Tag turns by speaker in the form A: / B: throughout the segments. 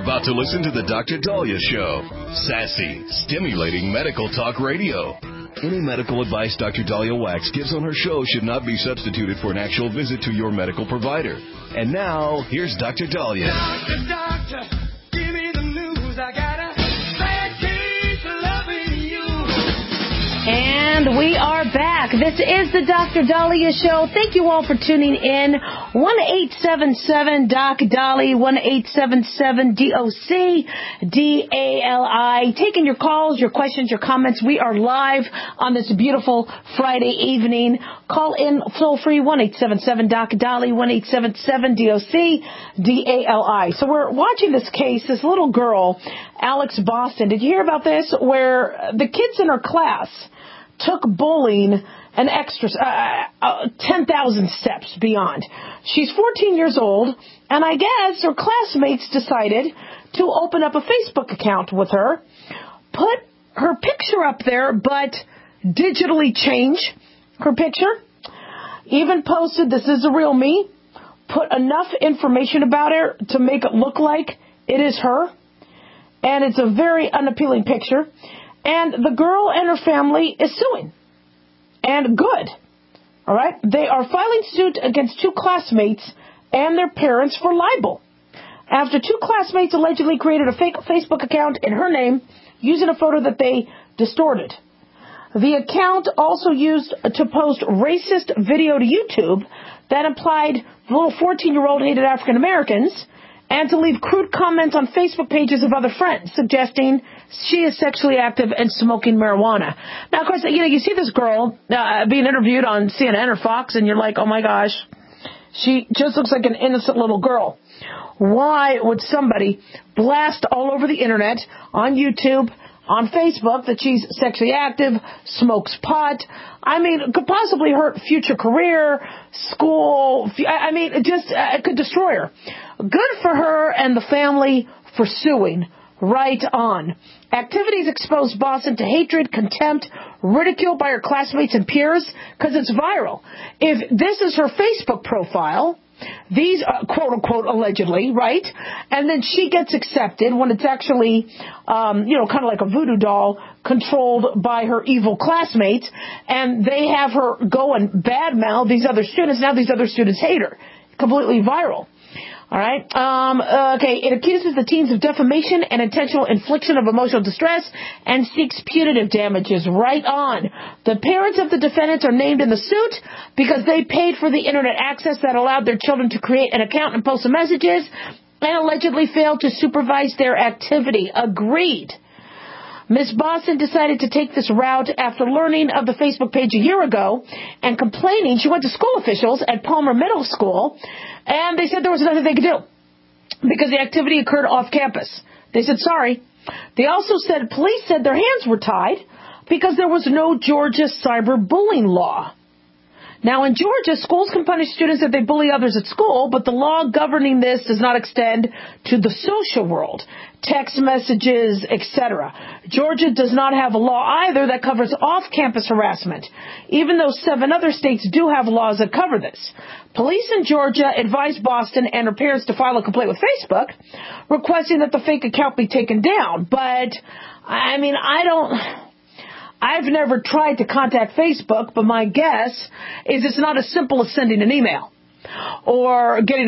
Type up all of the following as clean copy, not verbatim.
A: about to listen to the Dr. Daliah Show. Sassy, stimulating medical talk radio. Any medical advice Dr. Daliah Wax gives on her show should not be substituted for an actual visit to your medical provider. And now, here's Dr. Daliah.
B: Doctor, give me the news. I got a bad case of loving you.
C: And we are back. This is the Dr. Daliah Show. Thank you all for tuning in. 1-877-DOC-DALI, 1-877-DOC-DALI. Taking your calls, your questions, your comments. We are live on this beautiful Friday evening. Call in toll free, 1-877-DOC-DALI, 1-877-DOC-DALI. So we're watching this case, this little girl, Alex Boston. Did you hear about this? Where the kids in her class took bullying an extra 10,000 steps beyond. She's 14 years old, and I guess her classmates decided to open up a Facebook account with her, put her picture up there, but digitally change her picture, even posted, "This is the real me," put enough information about her to make it look like it is her, and it's a very unappealing picture. And the girl and her family is suing. And good. All right? They are filing suit against two classmates and their parents for libel, after two classmates allegedly created a fake Facebook account in her name using a photo that they distorted. The account also used to post racist video to YouTube that implied the little 14-year-old hated African Americans, and to leave crude comments on Facebook pages of other friends, suggesting she is sexually active and smoking marijuana. Now, of course, you see this girl being interviewed on CNN or Fox, and you're like, oh, my gosh, she just looks like an innocent little girl. Why would somebody blast all over the Internet, on YouTube, on Facebook, that she's sexually active, smokes pot? I mean, it could possibly hurt future career, school. I mean, it could destroy her. Good for her and the family for suing. Right on. Activities exposed Boston to hatred, contempt, ridicule by her classmates and peers because it's viral. If this is her Facebook profile, these quote-unquote allegedly, right? And then she gets accepted when it's actually, kind of like a voodoo doll controlled by her evil classmates, and they have her go and badmouth these other students. Now these other students hate her. Completely viral. All right. It accuses the teens of defamation and intentional infliction of emotional distress and seeks punitive damages. Right on. The parents of the defendants are named in the suit because they paid for the Internet access that allowed their children to create an account and post the messages, and allegedly failed to supervise their activity. Agreed. Ms. Boston decided to take this route after learning of the Facebook page a year ago and complaining. She went to school officials at Palmer Middle School, and they said there was nothing they could do because the activity occurred off campus. They said sorry. They also said police said their hands were tied because there was no Georgia cyberbullying law. Now, in Georgia, schools can punish students if they bully others at school, but the law governing this does not extend to the social world, text messages, etc. Georgia does not have a law either that covers off-campus harassment, even though 7 other states do have laws that cover this. Police in Georgia advised Boston and her parents to file a complaint with Facebook, requesting that the fake account be taken down. But, I mean, I've never tried to contact Facebook, but my guess is it's not as simple as sending an email or getting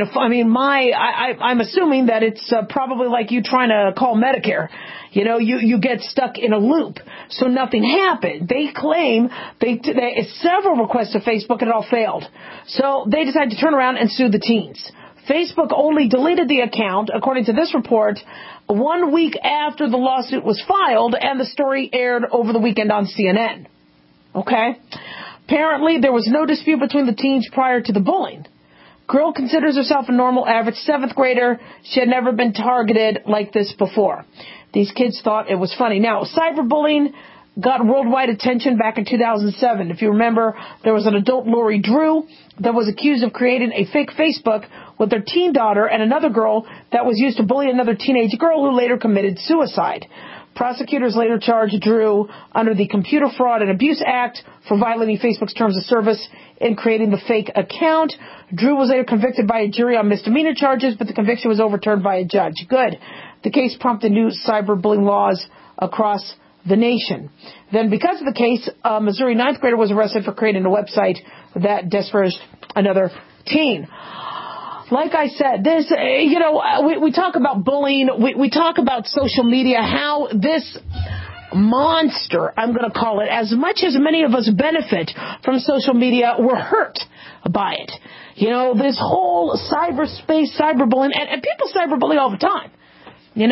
C: I'm assuming that it's probably like you trying to call Medicare. You get stuck in a loop, so nothing happened. They claim they several requests to Facebook and it all failed. So they decided to turn around and sue the teens. Facebook only deleted the account, according to this report, 1 week after the lawsuit was filed, and the story aired over the weekend on CNN. Okay? Apparently, there was no dispute between the teens prior to the bullying. Girl considers herself a normal, average 7th grader. She had never been targeted like this before. These kids thought it was funny. Now, cyberbullying got worldwide attention back in 2007. If you remember, there was an adult, Lori Drew, that was accused of creating a fake Facebook with their teen daughter and another girl that was used to bully another teenage girl who later committed suicide. Prosecutors later charged Drew under the Computer Fraud and Abuse Act for violating Facebook's terms of service in creating the fake account. Drew was later convicted by a jury on misdemeanor charges, but the conviction was overturned by a judge. Good. The case prompted new cyberbullying laws across the nation. Then, because of the case, a Missouri ninth grader was arrested for creating a website that disparaged another teen. Like I said, this, we talk about bullying. We talk about social media, how this monster, I'm going to call it, as much as many of us benefit from social media, we're hurt by it. This whole cyberspace, cyberbullying, and people cyberbully all the time. We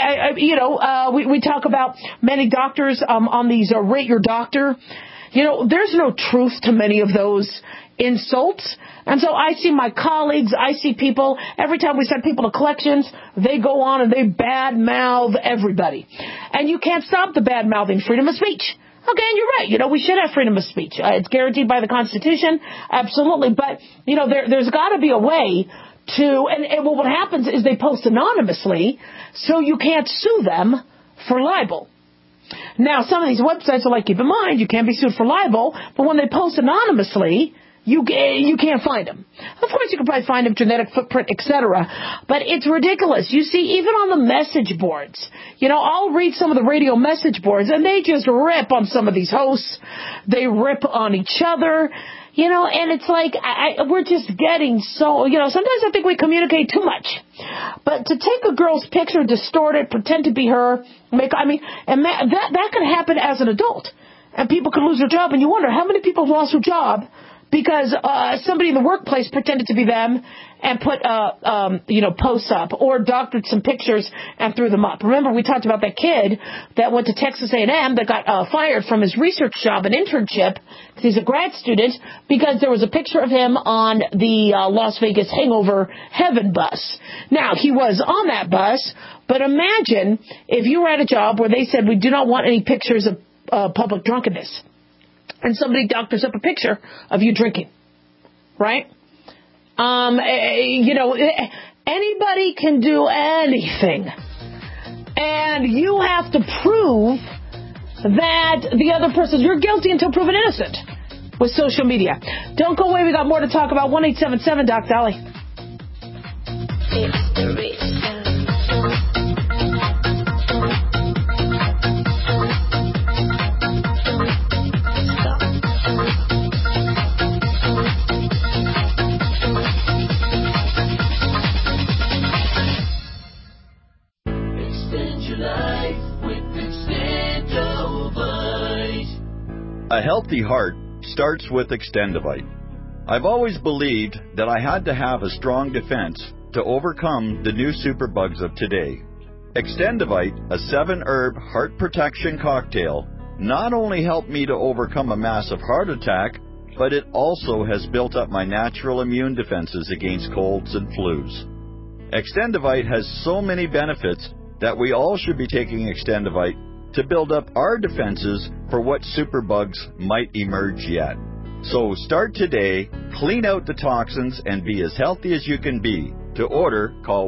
C: talk about many doctors on these Rate Your Doctor. There's no truth to many of those insults. And so I see my colleagues, I see people, every time we send people to collections, they go on and they badmouth everybody. And you can't stop the badmouthing, freedom of speech. Okay, and you're right. We should have freedom of speech. It's guaranteed by the Constitution. Absolutely. But, there's got to be a way to, and what happens is they post anonymously, so you can't sue them for libel. Now, some of these websites are like, keep in mind, you can't be sued for libel, but when they post anonymously, you can't find them. Of course, you can probably find them, genetic footprint, etc. But it's ridiculous. You see, even on the message boards, I'll read some of the radio message boards, and they just rip on some of these hosts. They rip on each other. And it's like, we're just getting so, sometimes I think we communicate too much. But to take a girl's picture, distort it, pretend to be her, that could happen as an adult. And people could lose their job, and you wonder how many people have lost their job because somebody in the workplace pretended to be them and put, posts up or doctored some pictures and threw them up. Remember, we talked about that kid that went to Texas A&M that got fired from his research job, an internship, because he's a grad student, because there was a picture of him on the Las Vegas Hangover Heaven bus. Now, he was on that bus, but imagine if you were at a job where they said, we do not want any pictures of public drunkenness. And somebody doctors up a picture of you drinking, right? Anybody can do anything. And you have to prove that the other person, you're guilty until proven innocent with social media. Don't go away. We got more to talk about. 1-877-DOC-DOLLY. It's the rich sound.
D: A healthy heart starts with Extendivite. I've always believed that I had to have a strong defense to overcome the new superbugs of today. Extendivite, a 7-herb heart protection cocktail, not only helped me to overcome a massive heart attack, but it also has built up my natural immune defenses against colds and flus. Extendivite has so many benefits that we all should be taking Extendivite to build up our defenses for what superbugs might emerge yet. So start today, clean out the toxins, and be as healthy as you can be. To order, call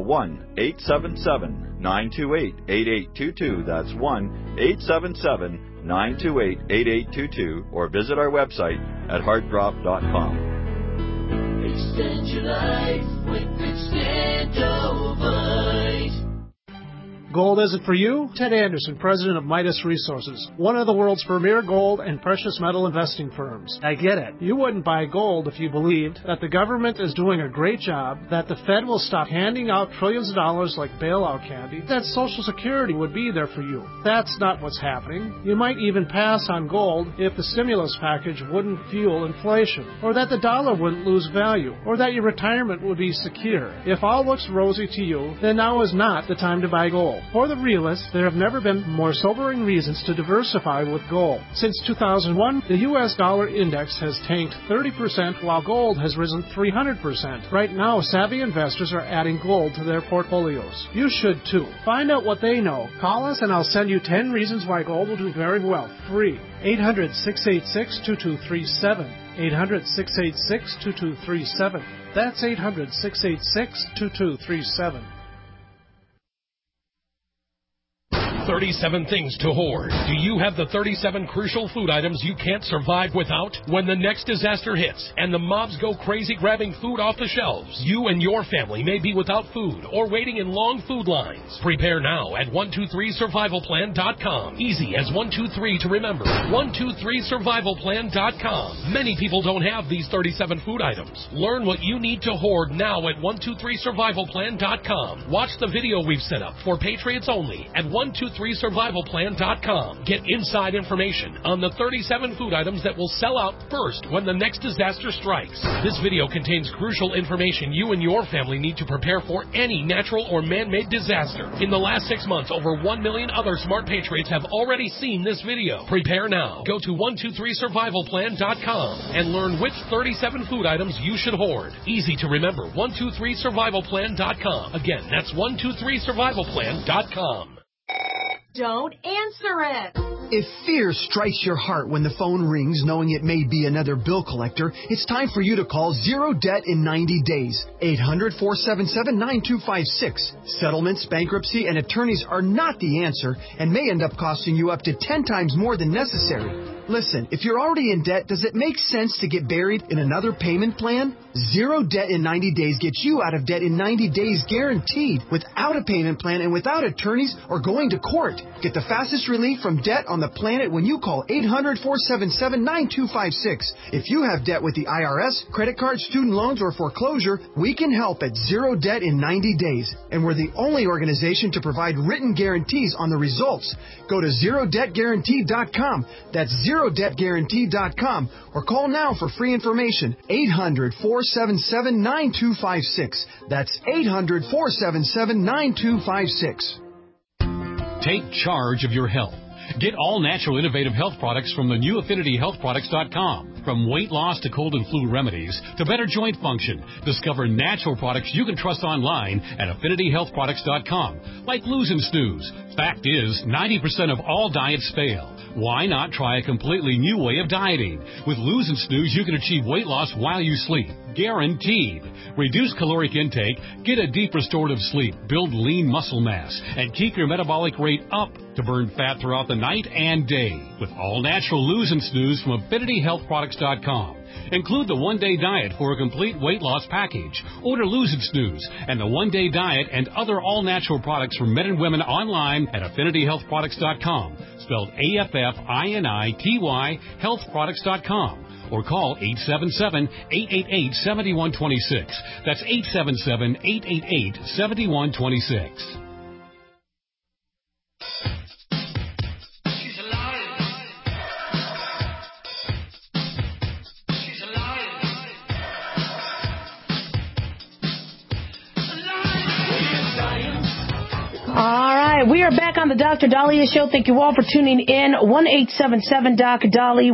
D: 1-877-928-8822. That's 1-877-928-8822. Or visit our website at heartdrop.com.
B: Extend your life with Extendovite.
E: Gold isn't for you? Ted Anderson, president of Midas Resources, one of the world's premier gold and precious metal investing firms. I get it. You wouldn't buy gold if you believed that the government is doing a great job, that the Fed will stop handing out trillions of dollars like bailout candy, that Social Security would be there for you. That's not what's happening. You might even pass on gold if the stimulus package wouldn't fuel inflation, or that the dollar wouldn't lose value, or that your retirement would be secure. If all looks rosy to you, then now is not the time to buy gold. For the realists, there have never been more sobering reasons to diversify with gold. Since 2001, the U.S. dollar index has tanked 30%, while gold has risen 300%. Right now, savvy investors are adding gold to their portfolios. You should too. Find out what they know. Call us and I'll send you 10 reasons why gold will do very well. Free. 800-686-2237. 800-686-2237. That's 800-686-2237.
F: 37 things to hoard. Do you have the 37 crucial food items you can't survive without? When the next disaster hits and the mobs go crazy grabbing food off the shelves, you and your family may be without food or waiting in long food lines. Prepare now at 123survivalplan.com. Easy as 123 to remember. 123survivalplan.com. Many people don't have these 37 food items. Learn what you need to hoard now at 123survivalplan.com. Watch the video we've set up for Patriots only at 123survivalplan.com. Get inside information on the 37 food items that will sell out first when the next disaster strikes. This video contains crucial information you and your family need to prepare for any natural or man-made disaster. In the last 6 months, over 1 million other smart patriots have already seen this video. Prepare now. Go to 123survivalplan.com and learn which 37 food items you should hoard. Easy to remember. 123survivalplan.com. Again, that's 123survivalplan.com.
G: Don't answer it.
H: If fear strikes your heart when the phone rings knowing it may be another bill collector, it's time for you to call Zero Debt in 90 days. 800-477-9256. Settlements, bankruptcy, and attorneys are not the answer and may end up costing you up to 10 times more than necessary. Listen, if you're already in debt, does it make sense to get buried in another payment plan? Zero Debt in 90 days gets you out of debt in 90 days guaranteed, without a payment plan and without attorneys or going to court. Get the fastest relief from debt on the planet when you call 800-477-9256. If you have debt with the IRS, credit card, student loans, or foreclosure, we can help at Zero Debt in 90 days. And we're the only organization to provide written guarantees on the results. Go to ZeroDebtGuarantee.com. That's ZeroDebtGuarantee.com. Or call now for free information. 800-477-9256. That's 800-477-9256.
I: Take charge of your health. Get all natural innovative health products from the new AffinityHealthProducts.com. From weight loss to cold and flu remedies to better joint function, discover natural products you can trust online at AffinityHealthProducts.com, like Lose and Snooze. Fact is, 90% of all diets fail. Why not try a completely new way of dieting? With Lose and Snooze, you can achieve weight loss while you sleep. Guaranteed. Reduce caloric intake, get a deep restorative sleep, build lean muscle mass, and keep your metabolic rate up to burn fat throughout the night and day. With all natural Lose and Snooze from AffinityHealthProducts.com. Include the one-day diet for a complete weight loss package. Order Lose and Snooze and the one-day diet and other all-natural products for men and women online at AffinityHealthProducts.com. Spelled AFFINITY, healthproducts.com. Or call 877-888-7126. That's 877-888-7126.
C: All right, we are back on the Dr. Daliah Show. Thank you all for tuning in. 1-877-DOC-DALI,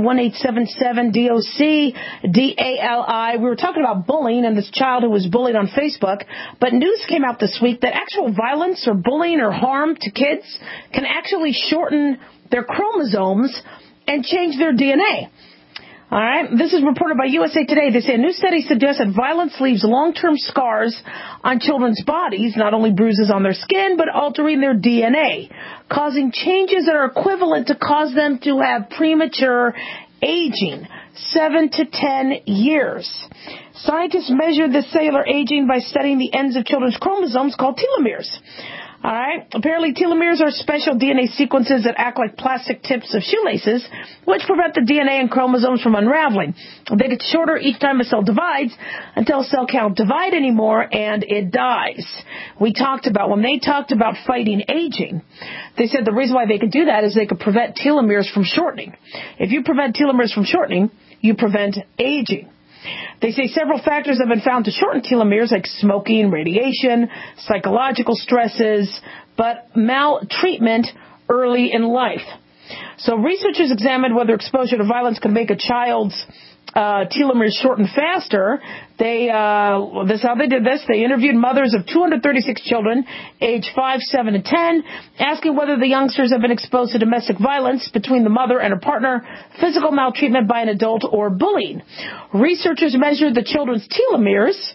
C: 1-877-DOC-DALI. We were talking about bullying and this child who was bullied on Facebook, but news came out this week that actual violence or bullying or harm to kids can actually shorten their chromosomes and change their DNA. All right. This is reported by USA Today. They say a new study suggests that violence leaves long-term scars on children's bodies, not only bruises on their skin, but altering their DNA, causing changes that are equivalent to cause them to have premature aging, 7 to 10 years. Scientists measured the cellular aging by studying the ends of children's chromosomes called telomeres. All right. Apparently, telomeres are special DNA sequences that act like plastic tips of shoelaces, which prevent the DNA and chromosomes from unraveling. They get shorter each time a cell divides until cell can't divide anymore and it dies. When they talked about fighting aging, they said the reason why they could do that is they could prevent telomeres from shortening. If you prevent telomeres from shortening, you prevent aging. They say several factors have been found to shorten telomeres, like smoking, radiation, psychological stresses, but maltreatment early in life. So researchers examined whether exposure to violence can make a child's telomeres shorten faster. This is how they did this. They interviewed mothers of 236 children, aged 5, 7, and 10, asking whether the youngsters have been exposed to domestic violence between the mother and her partner, physical maltreatment by an adult, or bullying. Researchers measured the children's telomeres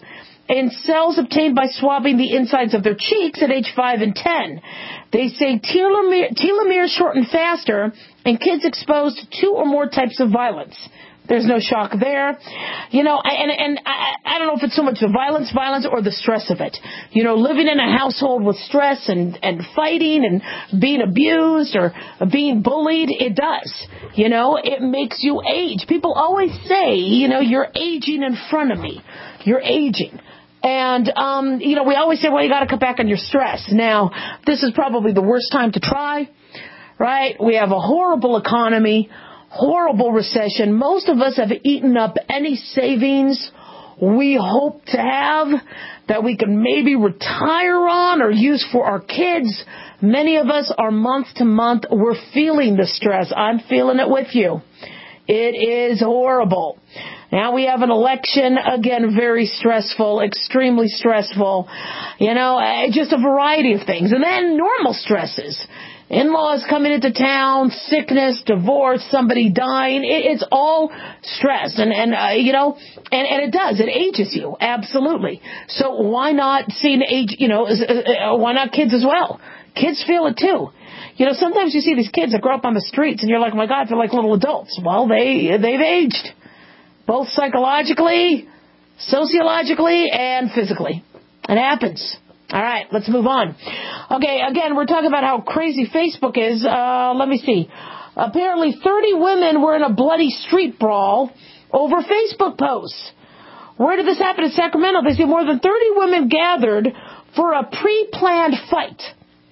C: in cells obtained by swabbing the insides of their cheeks at age 5 and 10. They say telomeres shorten faster in kids exposed to 2 or more types of violence. There's no shock there. You know, and I don't know if it's so much the violence or the stress of it. You know, living in a household with stress and fighting and being abused or being bullied, it does. You know, it makes you age. People always say, you know, you're aging in front of me. You're aging. And, you know, we always say, well, you got to cut back on your stress. Now, this is probably the worst time to try, right? We have a horrible economy. Horrible recession. Most of us have eaten up any savings we hope to have that we can maybe retire on or use for our kids. Many of us are month to month. We're feeling the stress. I'm feeling it with you. It is horrible. Now we have an election, again, very stressful, extremely stressful. You know, just a variety of things. And then normal stresses. In-laws coming into town, sickness, divorce, somebody dying. It's all stress. And you know, and it does. It ages you. Absolutely. So why not see an age, you know, why not kids as well? Kids feel it too. You know, sometimes you see these kids that grow up on the streets and you're like, oh my God, they're like little adults. Well, they've aged. Both psychologically, sociologically, and physically. It happens. All right, let's move on. Okay, again, we're talking about how crazy Facebook is. Let me see. Apparently 30 women were in a bloody street brawl over Facebook posts. Where did this happen? In Sacramento. They say more than 30 women gathered for a pre-planned fight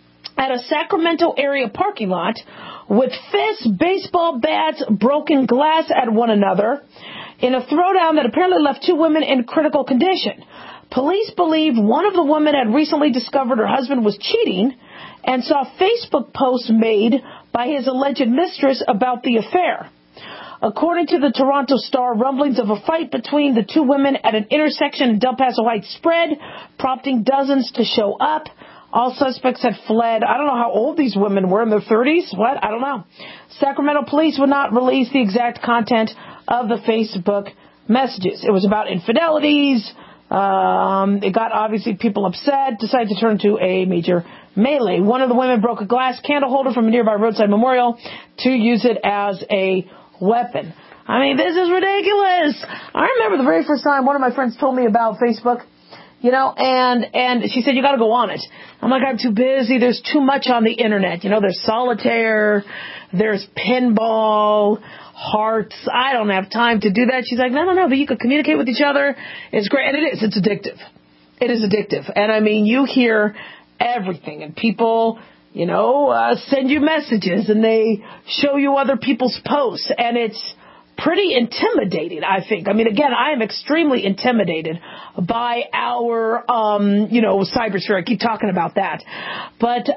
C: at a Sacramento area parking lot with fists, baseball bats, broken glass at one another in a throwdown that apparently left 2 women in critical condition. Police believe one of the women had recently discovered her husband was cheating and saw Facebook posts made by his alleged mistress about the affair. According to the Toronto Star, rumblings of a fight between the 2 women at an intersection in Del Paso Heights spread, prompting dozens to show up. All suspects had fled. I don't know how old these women were, in their 30s? What? I don't know. Sacramento police would not release the exact content of the Facebook messages. It was about infidelities. It got obviously people upset, decided to turn to a major melee. One of the women broke a glass candle holder from a nearby roadside memorial to use it as a weapon. I mean, this is ridiculous. I remember the very first time one of my friends told me about Facebook, you know, and she said, you got to go on it. I'm like, I'm too busy. There's too much on the internet. You know, there's solitaire, there's pinball, hearts. I don't have time to do that. She's like, no, but you could communicate with each other. It's great. And it is. It's addictive. It is addictive. And I mean, you hear everything and people, you know, send you messages and they show you other people's posts and it's pretty intimidating, I think. I mean, again, I am extremely intimidated by our, you know, cybersphere. I keep talking about that. But,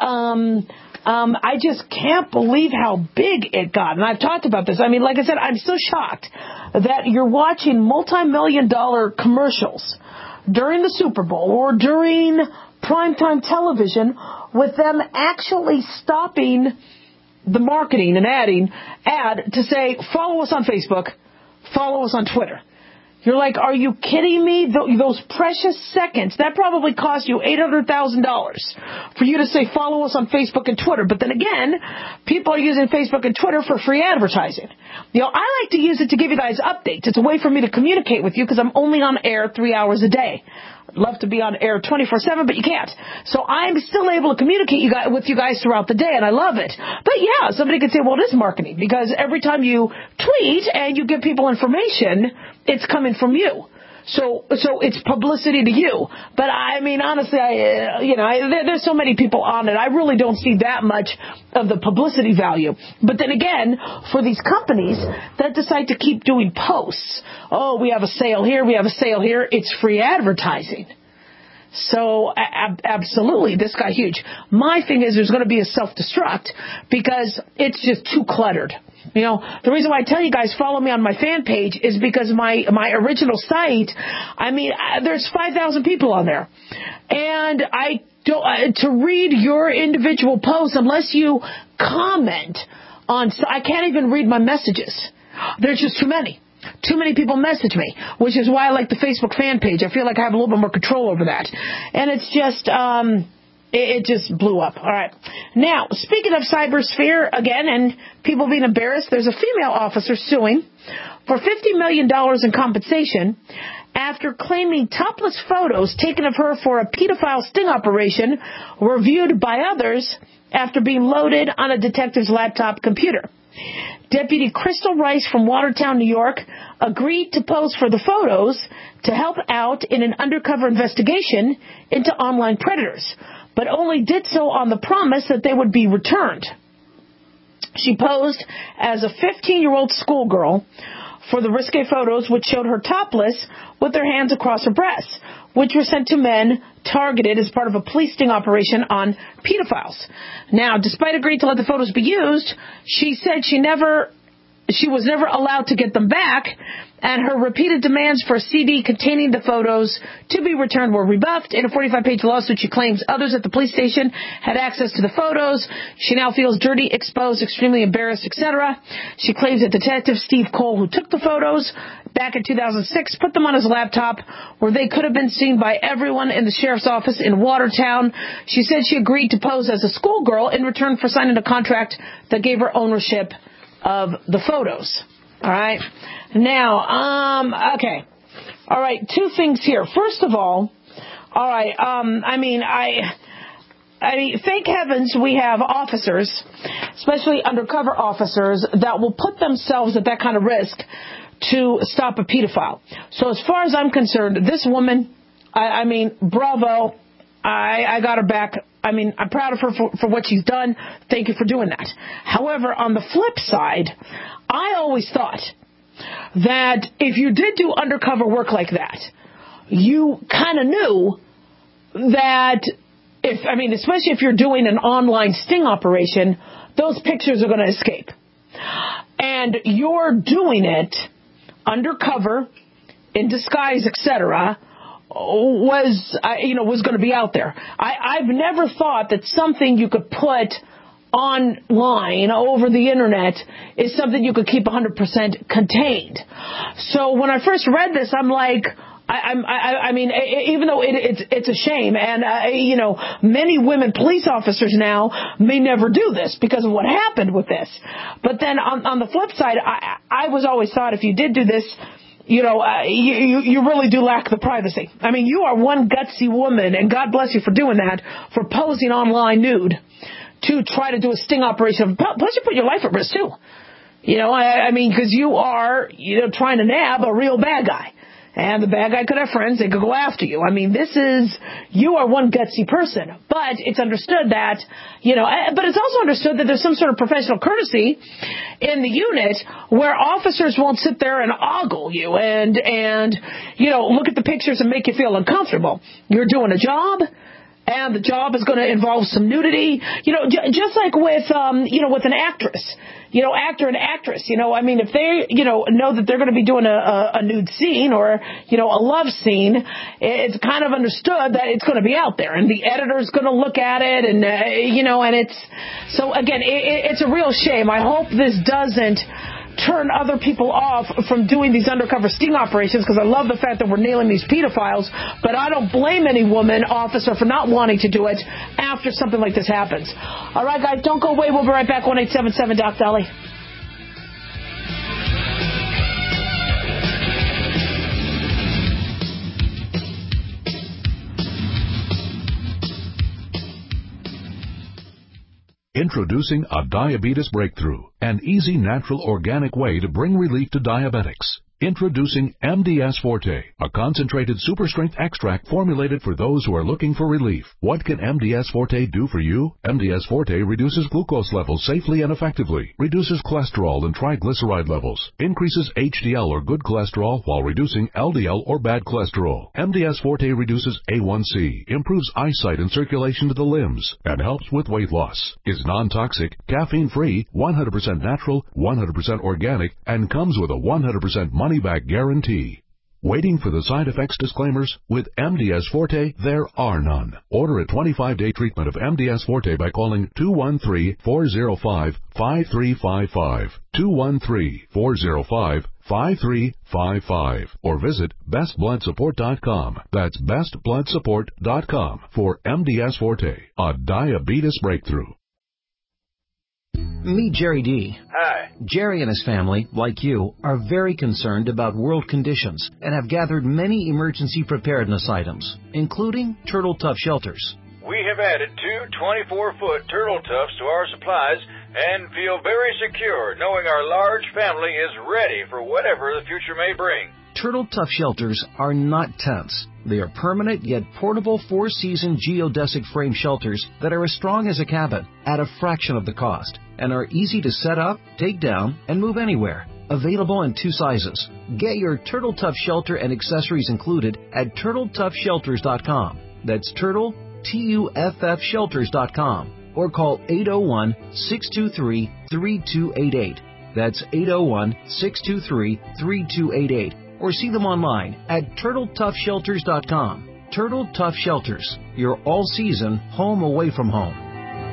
C: I just can't believe how big it got. And I've talked about this. I mean, like I said, I'm so shocked that you're watching multi-million-dollar commercials during the Super Bowl or during primetime television with them actually stopping the marketing and ad to say, follow us on Facebook, follow us on Twitter. You're like, are you kidding me? Those precious seconds, that probably cost you $800,000 for you to say follow us on Facebook and Twitter. But then again, people are using Facebook and Twitter for free advertising. You know, I like to use it to give you guys updates. It's a way for me to communicate with you because I'm only on air 3 hours a day. I'd love to be on air 24/7, but you can't. So I'm still able to communicate with you guys throughout the day, and I love it. But yeah, somebody could say, well, it is marketing, because every time you tweet and you give people information, it's coming from you. So it's publicity to you. But I mean, honestly, there's so many people on it. I really don't see that much of the publicity value. But then again, for these companies that decide to keep doing posts, oh, we have a sale here, we have a sale here, it's free advertising. So absolutely, this got huge. My thing is there's going to be a self-destruct because it's just too cluttered. You know, the reason why I tell you guys follow me on my fan page is because my original site, I mean, there's 5,000 people on there. And I don't, to read your individual posts, unless you comment on, I can't even read my messages. There's just too many. Too many people message me, which is why I like the Facebook fan page. I feel like I have a little bit more control over that. And it's just, it just blew up. All right. Now, speaking of cybersphere again and people being embarrassed, there's a female officer suing for $50 million in compensation after claiming topless photos taken of her for a pedophile sting operation were viewed by others after being loaded on a detective's laptop computer. Deputy Crystal Rice from Watertown, New York, agreed to pose for the photos to help out in an undercover investigation into online predators, but only did so on the promise that they would be returned. She posed as a 15-year-old schoolgirl for the risque photos, which showed her topless with her hands across her breasts, which were sent to men targeted as part of a police sting operation on pedophiles. Now, despite agreeing to let the photos be used, she said she was never allowed to get them back, and her repeated demands for a CD containing the photos to be returned were rebuffed. In a 45-page lawsuit, she claims others at the police station had access to the photos. She now feels dirty, exposed, extremely embarrassed, etc. She claims that Detective Steve Cole, who took the photos back in 2006, put them on his laptop where they could have been seen by everyone in the sheriff's office in Watertown. She said she agreed to pose as a schoolgirl in return for signing a contract that gave her ownership of the photos. All right. Now, okay. All right. Two things here. First of all, right. I mean, thank heavens we have officers, especially undercover officers, that will put themselves at that kind of risk to stop a pedophile. So as far as I'm concerned, this woman, I mean, bravo. I got her back. I mean, I'm proud of her for what she's done. Thank you for doing that. However, on the flip side, I always thought that if you did do undercover work like that, you kind of knew that especially if you're doing an online sting operation, those pictures are going to escape. And you're doing it undercover, in disguise, etc., was going to be out there. I've never thought that something you could put online over the internet is something you could keep 100% contained. So when I first read this, I'm like, I mean, even though it's a shame, and many women police officers now may never do this because of what happened with this. But then on the flip side, I was always thought if you did do this, you really do lack the privacy. I mean, you are one gutsy woman, and God bless you for doing that, for posing online nude to try to do a sting operation. Plus, you put your life at risk, too. I mean, because you are, trying to nab a real bad guy. And the bad guy could have friends. They could go after you. I mean, you are one gutsy person. But it's understood that, but it's also understood that there's some sort of professional courtesy in the unit where officers won't sit there and ogle you and look at the pictures and make you feel uncomfortable. You're doing a job. And the job is going to involve some nudity, just like with an actress, actor and actress, I mean, if they, know that they're going to be doing a nude scene or, a love scene, it's kind of understood that it's going to be out there and the editor's going to look at it and, and it's, so again, it's a real shame. I hope this doesn't turn other people off from doing these undercover sting operations, because I love the fact that we're nailing these pedophiles, but I don't blame any woman officer for not wanting to do it after something like this happens. All right, guys, don't go away. We'll be right back. 1-877-DOC-DOLLY.
J: Introducing a diabetes breakthrough, an easy, natural, organic way to bring relief to diabetics. Introducing MDS Forte, a concentrated super-strength extract formulated for those who are looking for relief. What can MDS Forte do for you? MDS Forte reduces glucose levels safely and effectively, reduces cholesterol and triglyceride levels, increases HDL or good cholesterol while reducing LDL or bad cholesterol. MDS Forte reduces A1C, improves eyesight and circulation to the limbs, and helps with weight loss. Is non-toxic, caffeine-free, 100% natural, 100% organic, and comes with a 100% money-back guarantee. Waiting for the side effects disclaimers? With MDS Forte, there are none. Order a 25-day treatment of MDS Forte by calling 213-405-5355. 213-405-5355 or visit bestbloodsupport.com. That's bestbloodsupport.com for MDS Forte, a diabetes breakthrough.
K: Meet Jerry D.
L: Hi.
K: Jerry and his family, like you, are very concerned about world conditions and have gathered many emergency preparedness items, including Turtle Tough shelters.
L: We have added 2 24-foot Turtle Toughs to our supplies and feel very secure knowing our large family is ready for whatever the future may bring.
K: Turtle Tough shelters are not tents. They are permanent yet portable 4-season geodesic frame shelters that are as strong as a cabin at a fraction of the cost and are easy to set up, take down, and move anywhere. Available in 2 sizes. Get your Turtle Tough shelter and accessories included at TurtleToughShelters.com. That's Turtle, TUFF Shelters.com, or call 801-623-3288. That's 801-623-3288. Or see them online at TurtleToughShelters.com. Turtle Tough Shelters, your all-season home away from home.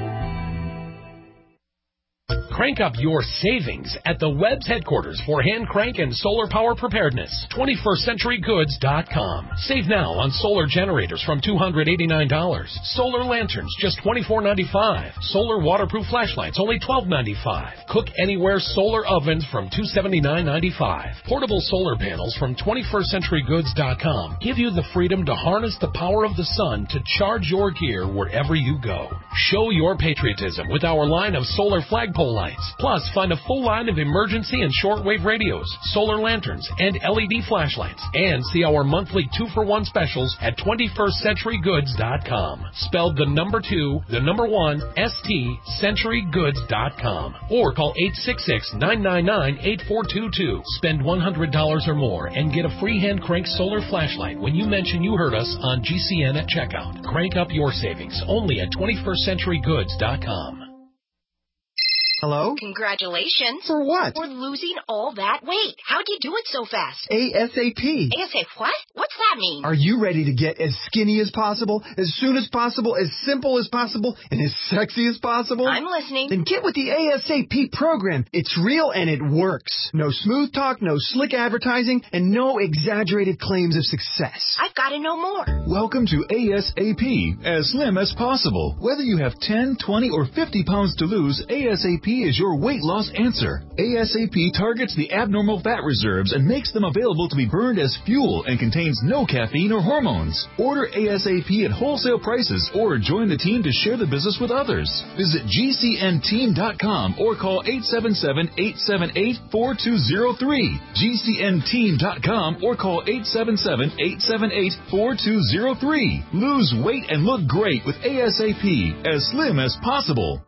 F: Crank up your savings at the Webb's headquarters for hand crank and solar power preparedness. 21stCenturyGoods.com. Save now on solar generators from $289. Solar lanterns just $24.95. Solar waterproof flashlights only $12.95. Cook anywhere solar ovens from $279.95. Portable solar panels from 21stCenturyGoods.com give you the freedom to harness the power of the sun to charge your gear wherever you go. Show your patriotism with our line of solar flagpole lights. Plus, find a full line of emergency and shortwave radios, solar lanterns, and LED flashlights. And see our monthly 2-for-1 specials at 21stCenturyGoods.com. Spelled the number 2, the number 1, ST, CenturyGoods.com. Or call 866-999-8422. Spend $100 or more and get a free hand crank solar flashlight when you mention you heard us on GCN at checkout. Crank up your savings only at 21stCenturyGoods.com.
H: Hello?
G: Congratulations.
H: For what?
G: For losing all that weight. How'd you do it so fast?
H: ASAP.
G: ASAP what? What's that mean?
H: Are you ready to get as skinny as possible, as soon as possible, as simple as possible, and as sexy as possible?
G: I'm listening.
H: Then get with the ASAP program. It's real and it works. No smooth talk, no slick advertising, and no exaggerated claims of success.
G: I've got to know more.
M: Welcome to ASAP, as slim as possible. Whether you have 10, 20, or 50 pounds to lose, ASAP is your weight loss answer. ASAP targets the abnormal fat reserves and makes them available to be burned as fuel and contains no caffeine or hormones. Order ASAP at wholesale prices or join the team to share the business with others. Visit GCNteam.com or call 877-878-4203. GCNteam.com or call 877-878-4203. Lose weight and look great with ASAP, as slim as possible.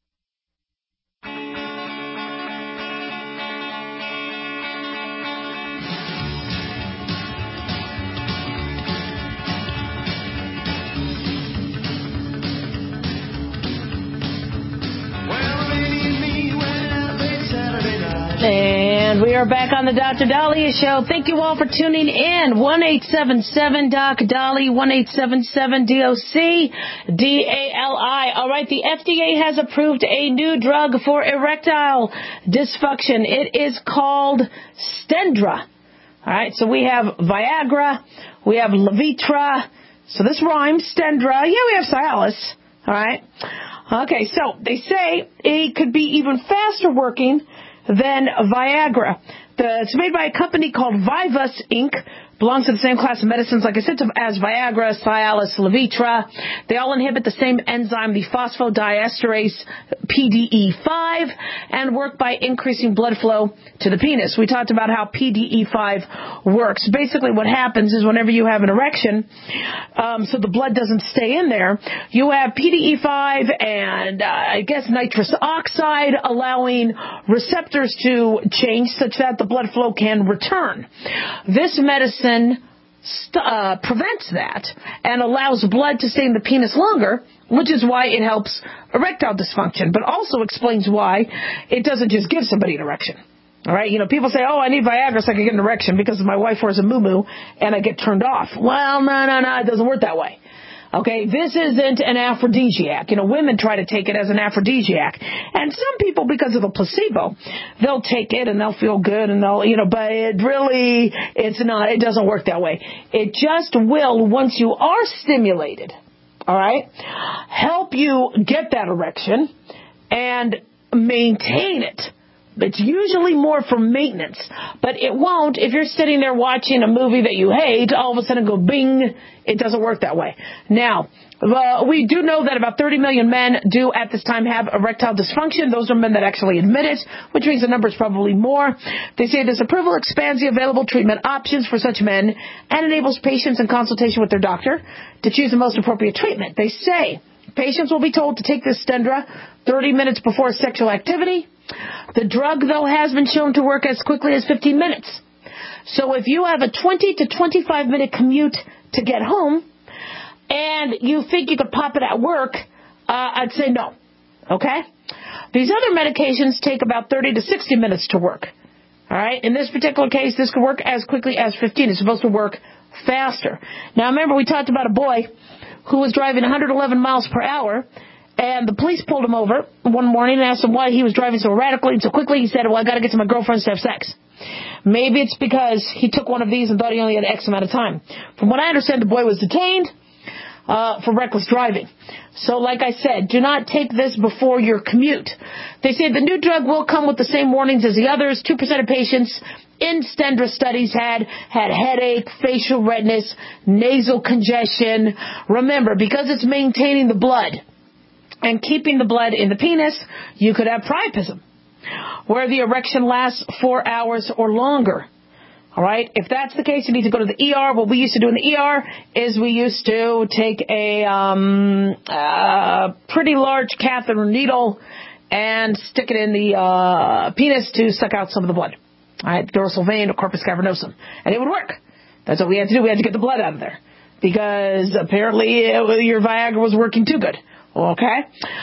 C: And we are back on the Dr. Dahlia Show. Thank you all for tuning in. 1-877-DOC-DALI, 1-877-DOC-DALI. All right, the FDA has approved a new drug for erectile dysfunction. It is called Stendra. All right, so we have Viagra, we have Levitra. So this rhymes, Stendra. Yeah, we have Cialis. All right. Okay, so they say it could be even faster working than Viagra. It's made by a company called Vivus Inc. Belongs to the same class of medicines, like I said, as Viagra, Cialis, Levitra. They all inhibit the same enzyme, the phosphodiesterase PDE5, and work by increasing blood flow to the penis. We talked about how PDE5 works. Basically what happens is whenever you have an erection, so the blood doesn't stay in there, you have PDE5 and I guess nitrous oxide allowing receptors to change such that the blood flow can return. This medicine prevents that and allows blood to stay in the penis longer, which is why it helps erectile dysfunction, but also explains why it doesn't just give somebody an erection. All right, people say, oh, I need Viagra so I can get an erection because my wife wears a muumuu and I get turned off. Well, no, it doesn't work that way. Okay, this isn't an aphrodisiac. Women try to take it as an aphrodisiac. And some people, because of a placebo, they'll take it and they'll feel good and they'll, but it's not, it doesn't work that way. It just will, once you are stimulated, all right, help you get that erection and maintain it. It's usually more for maintenance, but it won't if you're sitting there watching a movie that you hate, all of a sudden go bing. It doesn't work that way. Now, we do know that about 30 million men do at this time have erectile dysfunction. Those are men that actually admit it, which means the number is probably more. They say this approval expands the available treatment options for such men and enables patients in consultation with their doctor to choose the most appropriate treatment. They say patients will be told to take this Stendra 30 minutes before sexual activity. The drug, though, has been shown to work as quickly as 15 minutes. So if you have a 20 to 25-minute commute to get home and you think you could pop it at work, I'd say no. Okay? These other medications take about 30 to 60 minutes to work. All right? In this particular case, this could work as quickly as 15. It's supposed to work faster. Now, remember, we talked about a boy who was driving 111 miles per hour, and the police pulled him over one morning and asked him why he was driving so erratically and so quickly. He said, well, I got to get to my girlfriend's to have sex. Maybe it's because he took one of these and thought he only had X amount of time. From what I understand, the boy was detained for reckless driving. So like I said, do not take this before your commute. They say the new drug will come with the same warnings as the others. 2% of patients in Stendra studies had headache, facial redness, nasal congestion. Remember, because it's maintaining the blood and keeping the blood in the penis, you could have priapism, where the erection lasts 4 hours or longer. All right? If that's the case, you need to go to the ER. What we used to do in the ER is we used to take a pretty large catheter needle and stick it in the penis to suck out some of the blood. All right? Dorsal vein or corpus cavernosum. And it would work. That's what we had to do. We had to get the blood out of there because apparently your Viagra was working too good. Okay.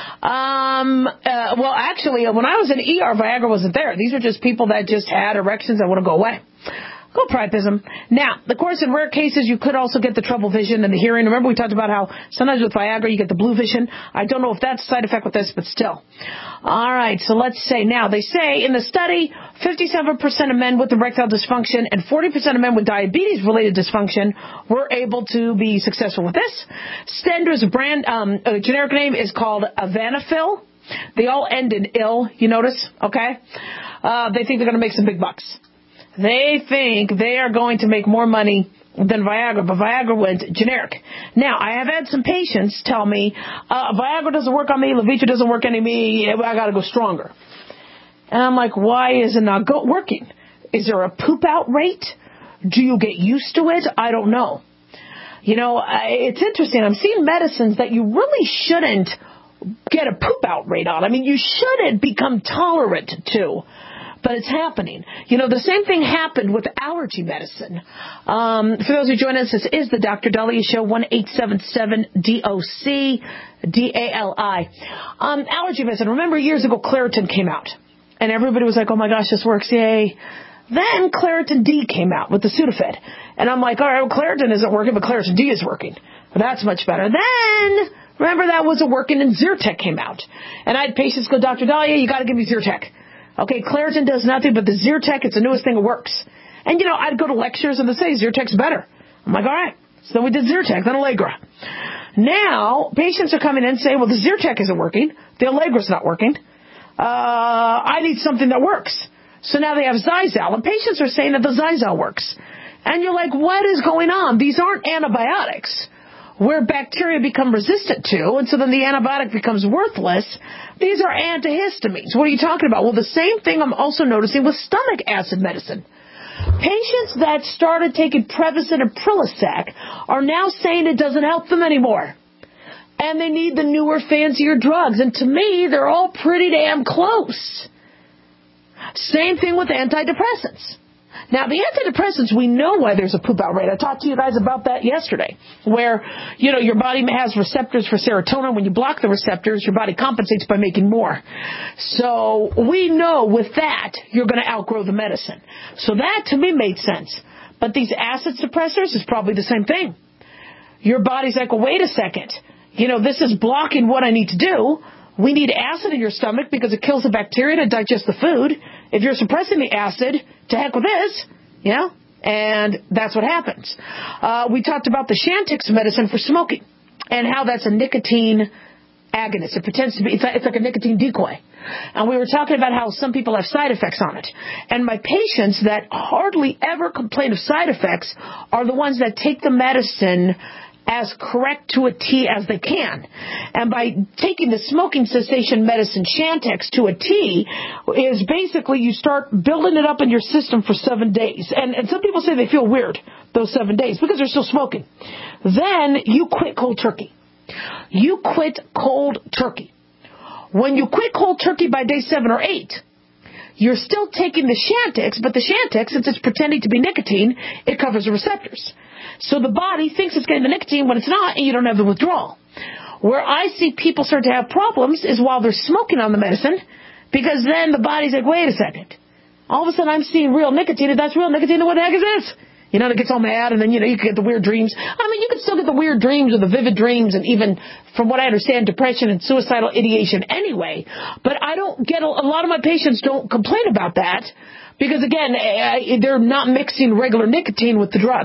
C: Well, actually, when I was in ER, Viagra wasn't there. These were just people that just had erections that wouldn't go away. Go priapism. Now, of course, in rare cases, you could also get the trouble vision and the hearing. Remember, we talked about how sometimes with Viagra, you get the blue vision. I don't know if that's a side effect with this, but still. All right, so let's say now, they say in the study, 57% of men with erectile dysfunction and 40% of men with diabetes-related dysfunction were able to be successful with this. Stendra's brand, generic name is called Avanafil. They all end in ill, you notice, okay? They think they're going to make some big bucks. They think they are going to make more money than Viagra, but Viagra went generic. Now, I have had some patients tell me, Viagra doesn't work on me, Levitra doesn't work on me, I got to go stronger. And I'm like, why is it not working? Is there a poop out rate? Do you get used to it? I don't know. It's interesting. I'm seeing medicines that you really shouldn't get a poop out rate on. I mean, you shouldn't become tolerant to. But it's happening. The same thing happened with allergy medicine. For those who join us, this is the Dr. Daliah Show, 1-877-DOC-DALI. Allergy medicine. Remember years ago, Claritin came out. And everybody was like, oh my gosh, this works, yay. Then Claritin D came out with the Sudafed. And I'm like, all right, well, Claritin isn't working, but Claritin D is working. Well, that's much better. Then, remember that wasn't working and Zyrtec came out. And I had patients go, Dr. Daliah, you got to give me Zyrtec. Okay, Claritin does nothing, but the Zyrtec, it's the newest thing that works. And, I'd go to lectures and they'd say Zyrtec's better. I'm like, all right. So we did Zyrtec, then Allegra. Now, patients are coming in and saying, well, the Zyrtec isn't working. The Allegra's not working. I need something that works. So now they have Zizal, and patients are saying that the Zizal works. And you're like, what is going on? These aren't antibiotics where bacteria become resistant to, and so then the antibiotic becomes worthless. These are antihistamines. What are you talking about? Well, the same thing I'm also noticing with stomach acid medicine. Patients that started taking Prevacid and Prilosec are now saying it doesn't help them anymore. And they need the newer, fancier drugs. And to me, they're all pretty damn close. Same thing with antidepressants. Now, the antidepressants, we know why there's a poop out rate. I talked to you guys about that yesterday, where, your body has receptors for serotonin. When you block the receptors, your body compensates by making more. So we know with that, you're going to outgrow the medicine. So that, to me, made sense. But these acid suppressors is probably the same thing. your body's like, well, wait a second. This is blocking what I need to do. We need acid in your stomach because it kills the bacteria to digest the food. If you're suppressing the acid, to heck with this, and that's what happens. We talked about the Chantix medicine for smoking and how that's a nicotine agonist. It pretends to be, it's like a nicotine decoy. And we were talking about how some people have side effects on it. And my patients that hardly ever complain of side effects are the ones that take the medicine as correct to a T as they can. And by taking the smoking cessation medicine Chantix to a T is basically you start building it up in your system for 7 days. And some people say they feel weird those 7 days because they're still smoking. Then you quit cold turkey. You quit cold turkey. When you quit cold turkey by day 7 or 8, you're still taking the Chantix, but the Chantix, since it's pretending to be nicotine, it covers the receptors. So the body thinks it's getting the nicotine when it's not, and you don't have the withdrawal. Where I see people start to have problems is while they're smoking on the medicine, because then the body's like, wait a second. All of a sudden I'm seeing real nicotine. If that's real nicotine, then what the heck is this? It gets all mad, and then, you can get the weird dreams. You can still get the weird dreams or the vivid dreams, and even, from what I understand, depression and suicidal ideation anyway. But I don't get, a lot of my patients don't complain about that, because again, they're not mixing regular nicotine with the drug.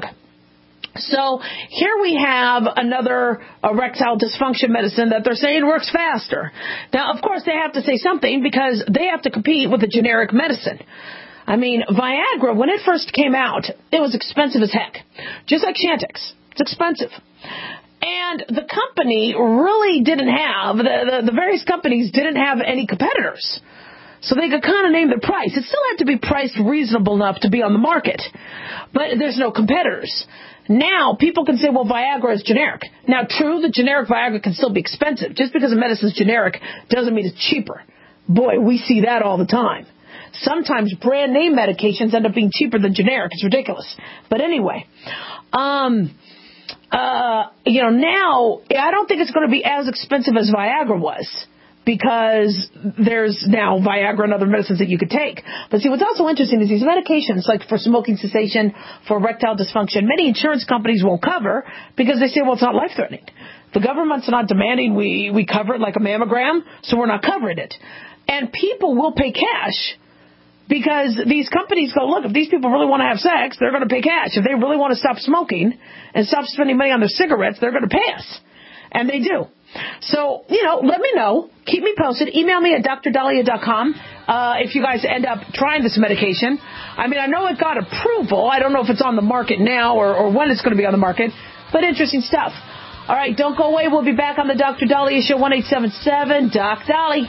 C: So here we have another erectile dysfunction medicine that they're saying works faster. Now, of course, they have to say something because they have to compete with the generic medicine. Viagra, when it first came out, it was expensive as heck. Just like Chantix. It's expensive. And the company really didn't have, the various companies didn't have any competitors. So they could kind of name the price. It still had to be priced reasonable enough to be on the market. But there's no competitors. Now, people can say, well, Viagra is generic. Now, true, the generic Viagra can still be expensive. Just because a medicine's generic doesn't mean it's cheaper. Boy, we see that all the time. Sometimes brand name medications end up being cheaper than generic. It's ridiculous. But anyway, now, I don't think it's going to be as expensive as Viagra was, because there's now Viagra and other medicines that you could take. But see, what's also interesting is these medications, like for smoking cessation, for erectile dysfunction, many insurance companies won't cover because they say, well, it's not life-threatening. The government's not demanding we cover it like a mammogram, so we're not covering it. And people will pay cash because these companies go, look, if these people really want to have sex, they're going to pay cash. If they really want to stop smoking and stop spending money on their cigarettes, they're going to pay us. And they do. So, let me know. Keep me posted. Email me at drdahlia.com if you guys end up trying this medication. I know it got approval. I don't know if it's on the market now or when it's going to be on the market, but interesting stuff. All right, don't go away. We'll be back on the Dr. Dahlia Show, 1-877-DOC-DOLLY.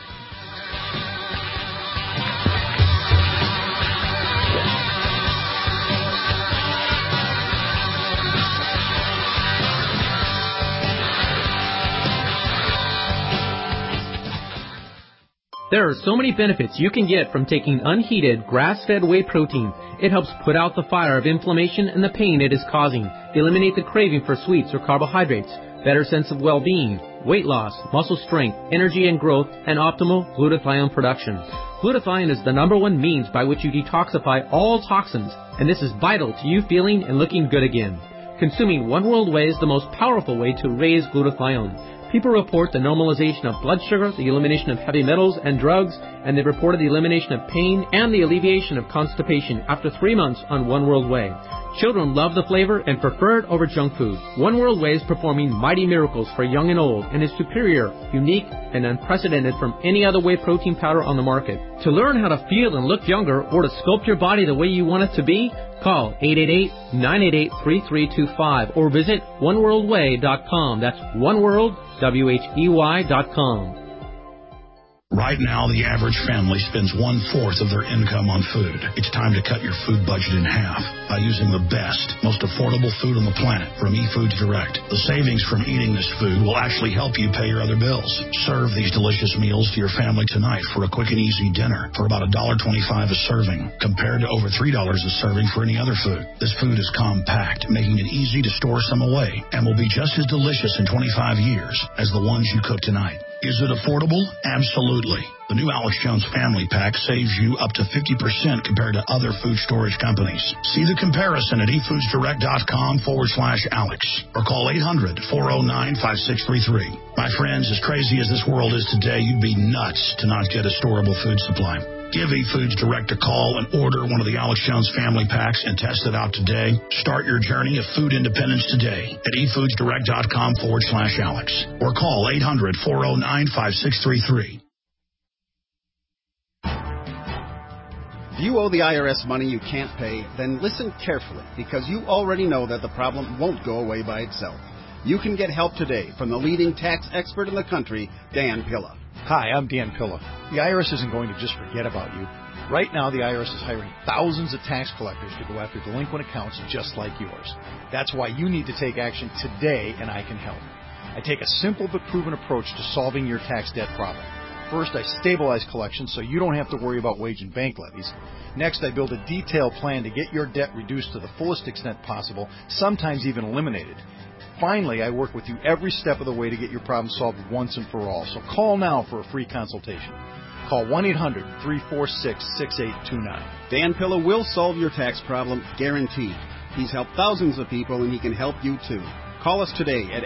N: There are so many benefits you can get from taking unheated, grass-fed whey protein. It helps put out the fire of inflammation and the pain it is causing, eliminate the craving for sweets or carbohydrates, better sense of well-being, weight loss, muscle strength, energy and growth, and optimal glutathione production. Glutathione is the #1 means by which you detoxify all toxins, and this is vital to you feeling and looking good again. Consuming One World Whey is the most powerful way to raise glutathione. People report the normalization of blood sugar, the elimination of heavy metals and drugs, and they reported the elimination of pain and the alleviation of constipation after 3 months on One World Whey. Children love the flavor and prefer it over junk food. One World Whey is performing mighty miracles for young and old and is superior, unique, and unprecedented from any other whey protein powder on the market. To learn how to feel and look younger or to sculpt your body the way you want it to be, call 888-988-3325 or visit oneworldwhey.com. That's oneworld.com.
O: Right now, the average family spends 1/4 of their income on food. It's time to cut your food budget in half by using the best, most affordable food on the planet from eFoods Direct. The savings from eating this food will actually help you pay your other bills. Serve these delicious meals to your family tonight for a quick and easy dinner for about $1.25 a serving, compared to over $3 a serving for any other food. This food is compact, making it easy to store some away, and will be just as delicious in 25 years as the ones you cook tonight. Is it affordable? Absolutely. The new Alex Jones Family Pack saves you up to 50% compared to other food storage companies. See the comparison at eFoodsDirect.com/Alex or call 800-409-5633. My friends, as crazy as this world is today, you'd be nuts to not get a storable food supply. Give eFoods Direct a call and order one of the Alex Jones Family Packs and test it out today. Start your journey of food independence today at eFoodsDirect.com/Alex or call 800-409-5633.
P: If you owe the IRS money you can't pay, then listen carefully, because you already know that the problem won't go away by itself. You can get help today from the leading tax expert in the country, Dan Pilla.
Q: Hi, I'm Dan Pilla. The IRS isn't going to just forget about you. Right now, the IRS is hiring thousands of tax collectors to go after delinquent accounts just like yours. That's why you need to take action today, and I can help. I take a simple but proven approach to solving your tax debt problem. First, I stabilize collections so you don't have to worry about wage and bank levies. Next, I build a detailed plan to get your debt reduced to the fullest extent possible, sometimes even eliminated. Finally, I work with you every step of the way to get your problem solved once and for all. So call now for a free consultation. Call 1-800-346-6829.
P: Dan Pilla will solve your tax problem, guaranteed. He's helped thousands of people, and he can help you too. Call us today at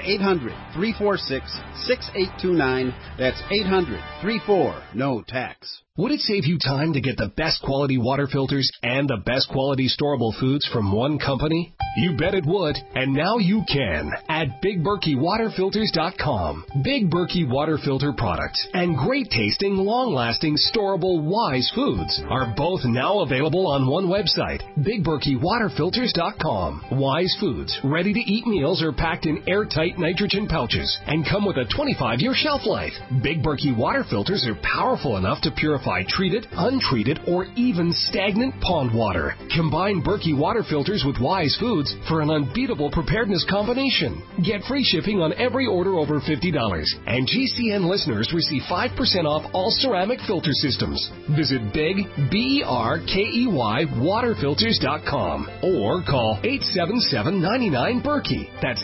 P: 800-346-6829. That's 800-34-NO-TAX.
R: Would it save you time to get the best quality water filters and the best quality storable foods from one company? You bet it would, and now you can at BigBerkeyWaterFilters.com. Big Berkey water filter products and great tasting, long-lasting, storable Wise foods are both now available on one website, BigBerkeyWaterFilters.com. Wise foods, ready-to-eat meals are packed in airtight nitrogen pouches and come with a 25-year shelf life. Big Berkey water filters are powerful enough to purify treated, untreated, or even stagnant pond water. Combine Berkey water filters with Wise foods for an unbeatable preparedness combination. Get free shipping on every order over $50, and GCN listeners receive 5% off all ceramic filter systems. Visit BigBerkeyWaterFilters.com or call 877-99-BERKEY. That's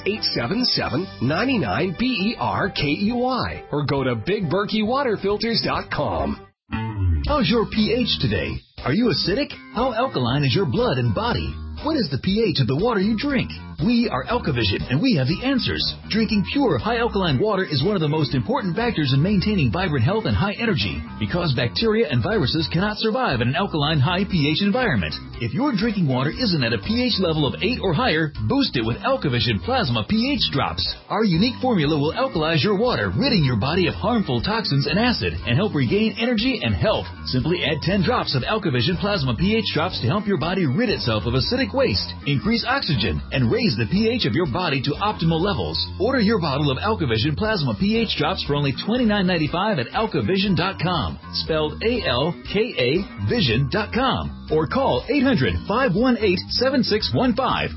R: 877-99-BERKEY, or go to BigBerkeyWaterFilters.com.
M: How's your pH today? Are you acidic? How alkaline is your blood and body? What is the pH of the water you drink? We are AlkaVision, and we have the answers. Drinking pure, high-alkaline water is one of the most important factors in maintaining vibrant health and high energy, because bacteria and viruses cannot survive in an alkaline, high pH environment. If your drinking water isn't at a pH level of 8 or higher, boost it with AlkaVision Plasma pH Drops. Our unique formula will alkalize your water, ridding your body of harmful toxins and acid, and help regain energy and health. Simply add 10 drops of AlkaVision Plasma pH Drops to help your body rid itself of acidic waste, increase oxygen, and raise the pH of your body to optimal levels. Order your bottle of AlkaVision Plasma pH Drops for only $29.95 at AlkaVision.com, spelled A-L-K-A Vision.com, or call 800-518-7615,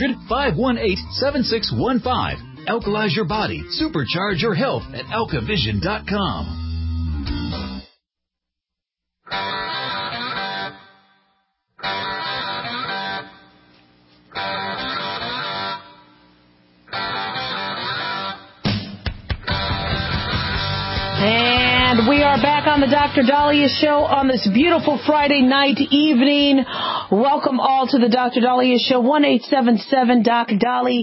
M: 800-518-7615. Alkalize your body, supercharge your health at AlkaVision.com.
C: And we are back on the Dr. Daliah Show on this beautiful Friday night evening. Welcome all to the Dr. Daliah Show. 1-877-DOC-DALI,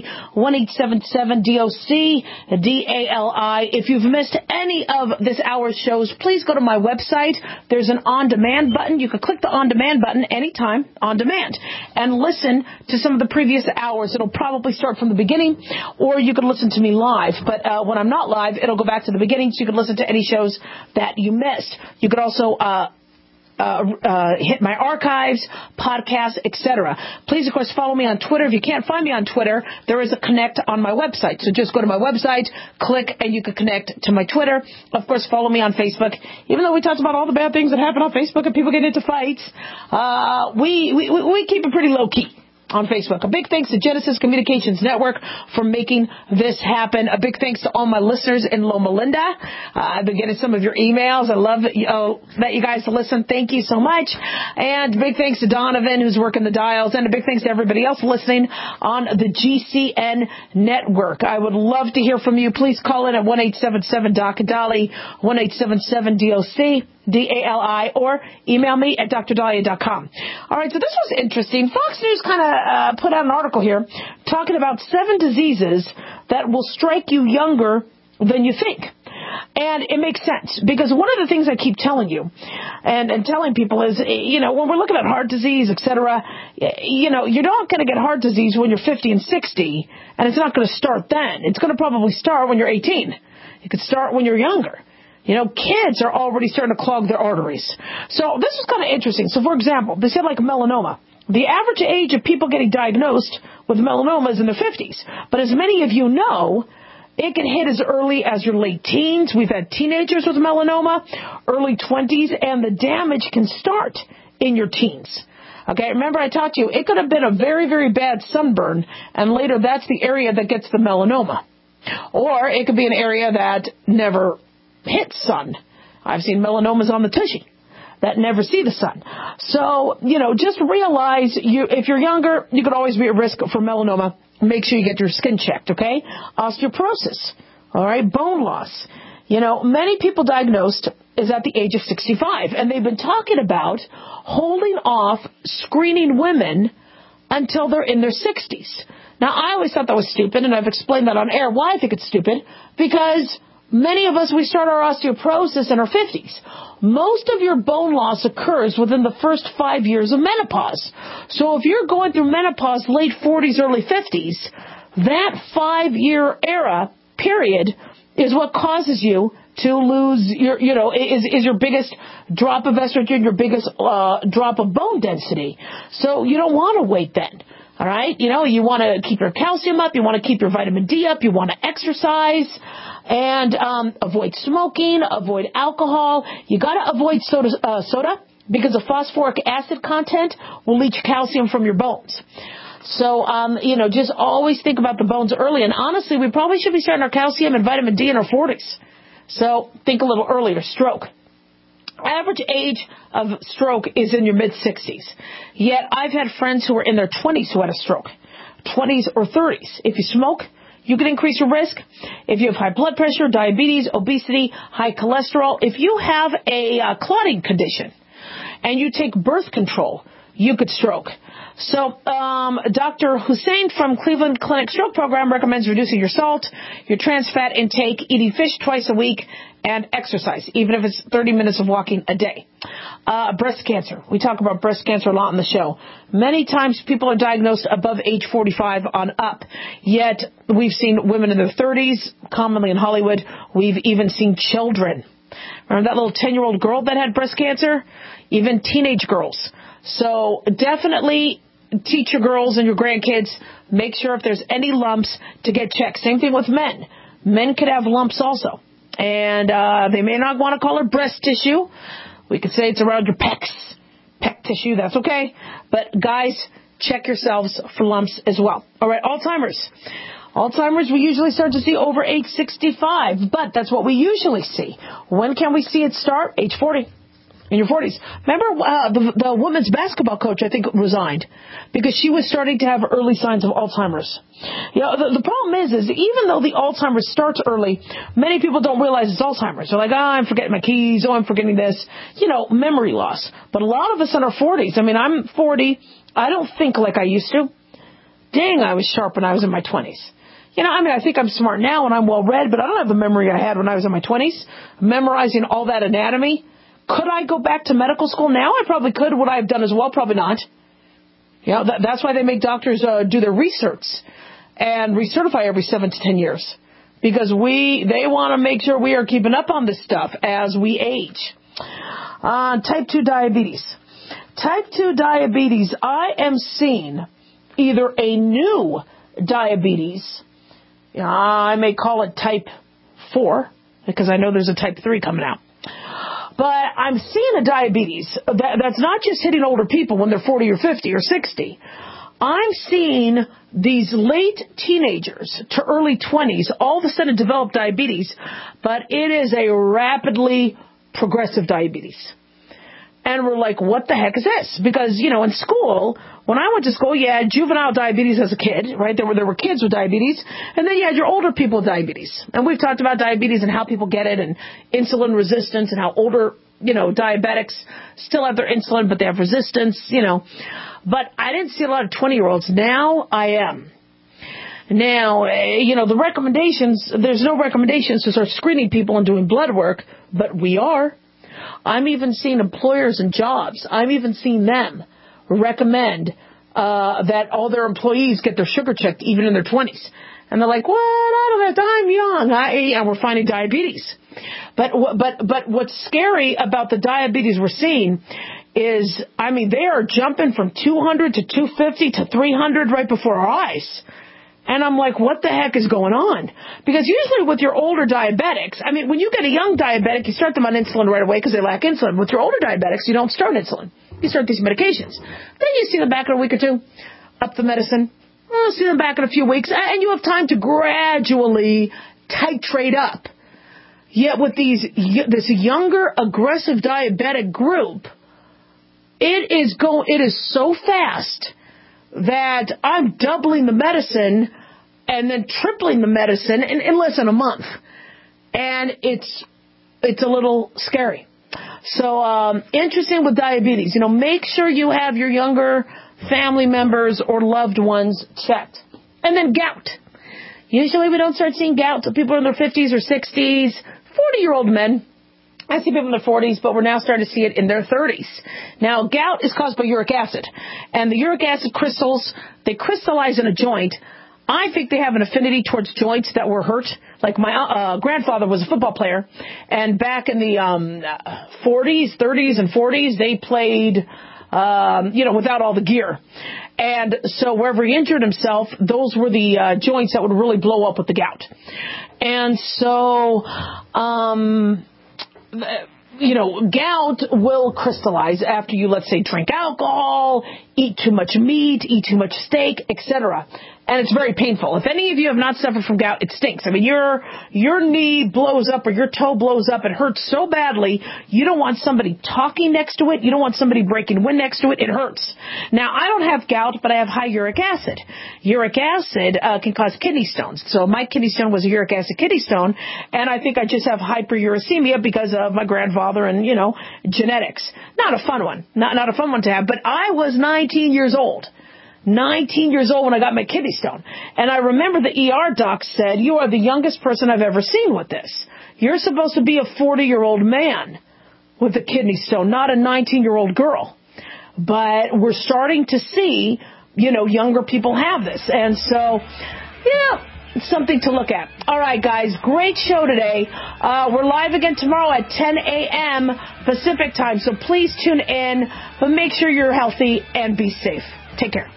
C: 1-877-DOC-DALI. If you've missed any of this hour's shows, please go to my website. There's an on-demand button. You can click the on-demand button anytime on demand and listen to some of the previous hours. It'll probably start from the beginning, or you can listen to me live. But when I'm not live, it'll go back to the beginning, so you can listen to any shows that you missed. You could also hit my archives, podcasts, etc. Please, of course, follow me on Twitter. If you can't find me on Twitter, there is a connect on my website. So just go to my website, click, and you can connect to my Twitter. Of course, follow me on Facebook. Even though we talked about all the bad things that happen on Facebook and people get into fights, we keep it pretty low key. on Facebook. A big thanks to Genesis Communications Network for making this happen. A big thanks to all my listeners in Loma Linda. I've been getting some of your emails. I love that you guys listen. Thank you so much. And big thanks to Donovan, who's working the dials, and a big thanks to everybody else listening on the GCN network. I would love to hear from you. Please call in at 1-877-DOC-DALI, 1-877-DOC. DALI, or email me at drdalia.com. All right, so this was interesting. Fox News kind of put out an article here talking about 7 diseases that will strike you younger than you think. And it makes sense, because one of the things I keep telling you and telling people is, when we're looking at heart disease, et cetera, you're not going to get heart disease when you're 50 and 60, and it's not going to start then. It's going to probably start when you're 18. It could start when you're younger. Kids are already starting to clog their arteries. So this is kind of interesting. So, for example, they said like melanoma. The average age of people getting diagnosed with melanoma is in their 50s. But as many of you know, it can hit as early as your late teens. We've had teenagers with melanoma, early 20s, and the damage can start in your teens. Okay, remember I taught you, it could have been a very, very bad sunburn, and later that's the area that gets the melanoma. Or it could be an area that never hits sun. I've seen melanomas on the tushy that never see the sun. So, just realize if you're younger, you could always be at risk for melanoma. Make sure you get your skin checked, okay? Osteoporosis, all right? Bone loss. Many people diagnosed is at the age of 65, and they've been talking about holding off screening women until they're in their 60s. Now, I always thought that was stupid, and I've explained that on air why I think it's stupid, because many of us, we start our osteoporosis in our 50s. Most of your bone loss occurs within the first 5 years of menopause. So if you're going through menopause late 40s, early 50s, that 5-year period is what causes you to lose is your biggest drop of estrogen, your biggest drop of bone density. So you don't want to wait then. All right? You want to keep your calcium up. You want to keep your vitamin D up. You want to exercise and avoid smoking, avoid alcohol. You got to avoid soda because the phosphoric acid content will leach calcium from your bones. So, just always think about the bones early. And honestly, we probably should be starting our calcium and vitamin D in our 40s. So think a little earlier. Stroke. Average age of stroke is in your mid-60s. Yet I've had friends who were in their 20s who had a stroke, 20s or 30s. If you smoke, you can increase your risk. If you have high blood pressure, diabetes, obesity, high cholesterol, if you have a clotting condition and you take birth control, you could stroke. So Dr. Hussein from Cleveland Clinic Stroke Program recommends reducing your salt, your trans fat intake, eating fish twice a week, and exercise, even if it's 30 minutes of walking a day. Breast cancer. We talk about breast cancer a lot on the show. Many times people are diagnosed above age 45 on up, yet we've seen women in their 30s, commonly in Hollywood. We've even seen children. Remember that little 10-year-old girl that had breast cancer? Even teenage girls. So definitely teach your girls and your grandkids, make sure if there's any lumps to get checked. Same thing with men. Men could have lumps also. And they may not want to call it breast tissue. We could say it's around your pecs. Pec tissue, that's okay. But guys, check yourselves for lumps as well. All right, Alzheimer's. Alzheimer's we usually start to see over age 65, but that's what we usually see. When can we see it start? Age 40. In your 40s. Remember the women's basketball coach, I think, resigned because she was starting to have early signs of Alzheimer's. The problem is even though the Alzheimer's starts early, many people don't realize it's Alzheimer's. They're like, I'm forgetting my keys. I'm forgetting this. Memory loss. But a lot of us in our 40s, I'm 40. I don't think like I used to. Dang, I was sharp when I was in my 20s. I think I'm smart now and I'm well read, but I don't have the memory I had when I was in my 20s. Memorizing all that anatomy. Could I go back to medical school now? I probably could. Would I have done as well? Probably not. That's why they make doctors do their research and recertify every 7 to 10 years. Because they want to make sure we are keeping up on this stuff as we age. Type 2 diabetes. Type 2 diabetes, I am seeing either a new diabetes. I may call it type 4 because I know there's a type 3 coming out. But I'm seeing a diabetes that's not just hitting older people when they're 40 or 50 or 60. I'm seeing these late teenagers to early 20s all of a sudden develop diabetes, but it is a rapidly progressive diabetes. And we're like, what the heck is this? Because, in school, when I went to school, you had juvenile diabetes as a kid, right? There were kids with diabetes. And then you had your older people with diabetes. And we've talked about diabetes and how people get it and insulin resistance and how older, diabetics still have their insulin, but they have resistance, But I didn't see a lot of 20-year-olds. Now I am. Now, the recommendations, there's no recommendations to start screening people and doing blood work, but we are. I'm even seeing employers and jobs. I'm even seeing them recommend that all their employees get their sugar checked even in their 20s. And they're like, what? I don't have time. I'm young. And we're finding diabetes. But what's scary about the diabetes we're seeing is, they are jumping from 200 to 250 to 300 right before our eyes. And I'm like, what the heck is going on? Because usually with your older diabetics, when you get a young diabetic, you start them on insulin right away because they lack insulin. With your older diabetics, you don't start insulin. You start these medications. Then you see them back in a week or two, up the medicine. See them back in a few weeks, and you have time to gradually titrate up. Yet with this younger, aggressive diabetic group, it is so fast that I'm doubling the medicine and then tripling the medicine in less than a month. And it's a little scary. So, interesting with diabetes. Make sure you have your younger family members or loved ones checked. And then gout. Usually we don't start seeing gout until people are in their 50s or 60s. 40-year-old men. I see people in their 40s, but we're now starting to see it in their 30s. Now, gout is caused by uric acid. And the uric acid crystals, they crystallize in a joint. I think they have an affinity towards joints that were hurt. Like my grandfather was a football player. And back in the 40s, 30s, and 40s, they played, without all the gear. And so wherever he injured himself, those were the joints that would really blow up with the gout. And so... gout will crystallize after you, let's say, drink alcohol, eat too much meat, eat too much steak, etc. And it's very painful. If any of you have not suffered from gout, it stinks. Your knee blows up or your toe blows up. It hurts so badly. You don't want somebody talking next to it. You don't want somebody breaking wind next to it. It hurts. Now, I don't have gout, but I have high uric acid. Uric acid can cause kidney stones. So my kidney stone was a uric acid kidney stone, and I think I just have hyperuricemia because of my grandfather and, genetics. Not a fun one. Not a fun one to have. But I was 19 years old. 19 years old when I got my kidney stone. And I remember the ER doc said, you are the youngest person I've ever seen with this. You're supposed to be a 40-year-old man with a kidney stone, not a 19-year-old girl. But we're starting to see, younger people have this. And so, it's something to look at. All right, guys, great show today. We're live again tomorrow at 10 a.m. Pacific time. So please tune in, but make sure you're healthy and be safe. Take care.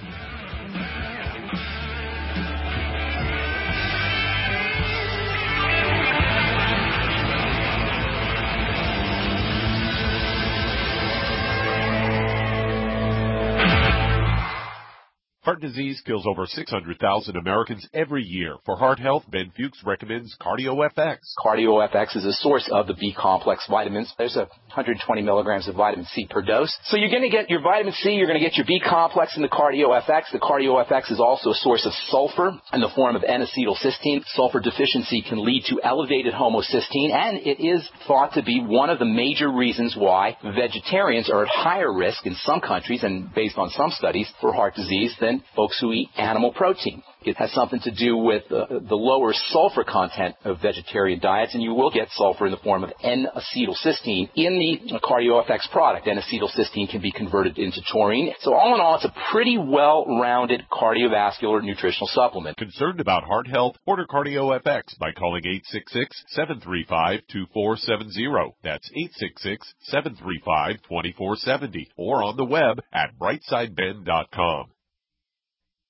S: Heart disease kills over 600,000 Americans every year. For heart health, Ben Fuchs recommends CardioFX.
T: CardioFX is a source of the B-complex vitamins. There's 120 milligrams of vitamin C per dose. So you're going to get your vitamin C, you're going to get your B-complex in the CardioFX. The CardioFX is also a source of sulfur in the form of N-acetylcysteine. Sulfur deficiency can lead to elevated homocysteine, and it is thought to be one of the major reasons why vegetarians are at higher risk in some countries, and based on some studies, for heart disease than folks who eat animal protein. It has something to do with the lower sulfur content of vegetarian diets, and you will get sulfur in the form of N-acetylcysteine in the CardioFX product. N-acetylcysteine can be converted into taurine. So all in all, it's a pretty well-rounded cardiovascular nutritional supplement.
S: Concerned about heart health? Order CardioFX by calling 866-735-2470. That's 866-735-2470. Or on the web at brightsideben.com.